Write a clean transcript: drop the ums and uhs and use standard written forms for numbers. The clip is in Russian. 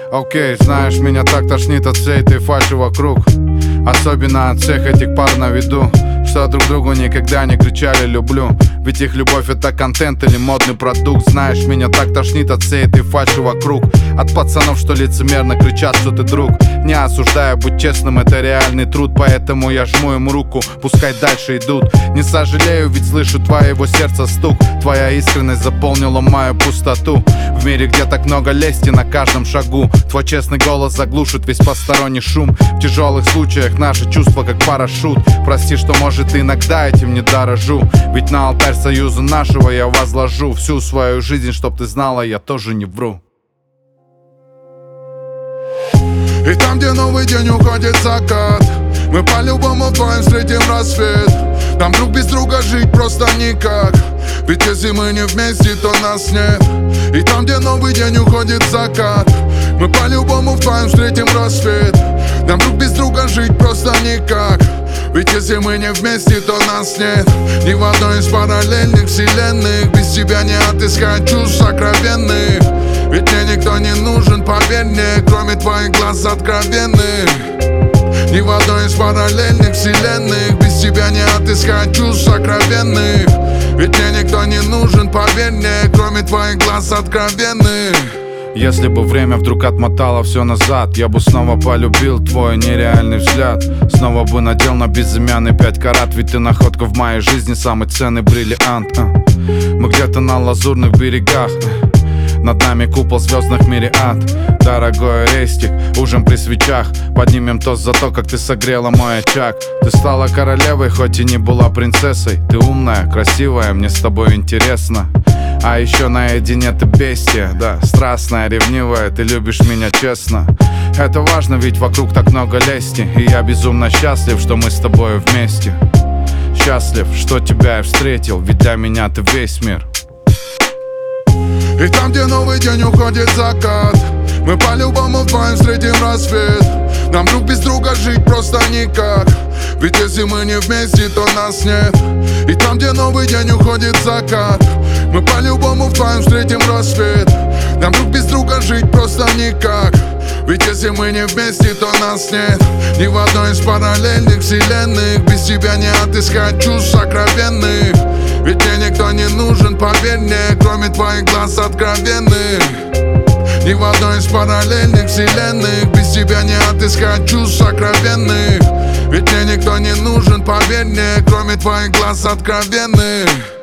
Окей, знаешь, меня так тошнит от всей этой фальши вокруг. Особенно от всех этих пар на виду, что друг другу никогда не кричали «люблю». Ведь их любовь — это контент или модный продукт. Знаешь, меня так тошнит от всей этой фальши вокруг. От пацанов, что лицемерно кричат, что ты друг. Не осуждаю, будь честным, это реальный труд. Поэтому я жму им руку, пускай дальше идут. Не сожалею, ведь слышу твоего сердца стук. Твоя искренность заполнила мою пустоту. В мире, где так много лести на каждом шагу, твой честный голос заглушит весь посторонний шум. В тяжелых случаях наши чувства как парашют. Прости, что может иногда этим не дорожу. Ведь на алтарь союза нашего я возложу всю свою жизнь, чтоб ты знала, я тоже не вру. И там, где новый день уходит закат, мы по-любому вдвоем встретим рассвет. Там друг без друга жить просто никак, ведь если мы не вместе, то нас нет. И там, где новый день уходит закат, мы по-любому вдвоем встретим рассвет. Там друг без друга жить просто никак, ведь если мы не вместе, то нас нет. Ни в одной из параллельных вселенных без тебя не отыскать чувств сокровенных. Ведь мне никто не нужен, поверь мне, кроме твоих глаз откровенных. Ни в одной из параллельных вселенных без тебя не отыскать чувств сокровенных. Ведь мне никто не нужен, поверь мне, кроме твоих глаз откровенных. Если бы время вдруг отмотало все назад, я бы снова полюбил твой нереальный взгляд. Снова бы надел на безымянный 5 карат, ведь ты находка в моей жизни, самый ценный бриллиант. Мы где-то на лазурных берегах, над нами купол звездных мириад. Дорогой рейстик, ужин при свечах. Поднимем тост за то, как ты согрела мой очаг. Ты стала королевой, хоть и не была принцессой. Ты умная, красивая, мне с тобой интересно. А еще наедине ты бестия, да, страстная, ревнивая, ты любишь меня честно. Это важно, ведь вокруг так много лести. И я безумно счастлив, что мы с тобой вместе. Счастлив, что тебя я встретил, ведь для меня ты весь мир. И там, где новый день уходит закат, мы по-любому вдвоем встретим рассвет. Нам друг без друга жить просто никак, ведь если мы не вместе, то нас нет. И там, где новый день уходит закат, мы по-любому вдвоем встретим рассвет. Нам друг без друга жить просто никак, ведь если мы не вместе, то нас нет. Ни в одной из параллельных вселенных без тебя не отыскать чувств сокровенных. Ведь мне никто не нужен, поверь мне, кроме твоих глаз откровенных. Ни в одной из параллельных вселенных без тебя не отыскать чувств сокровенных. Ведь мне никто не нужен, поверь мне, кроме твоих глаз откровенных.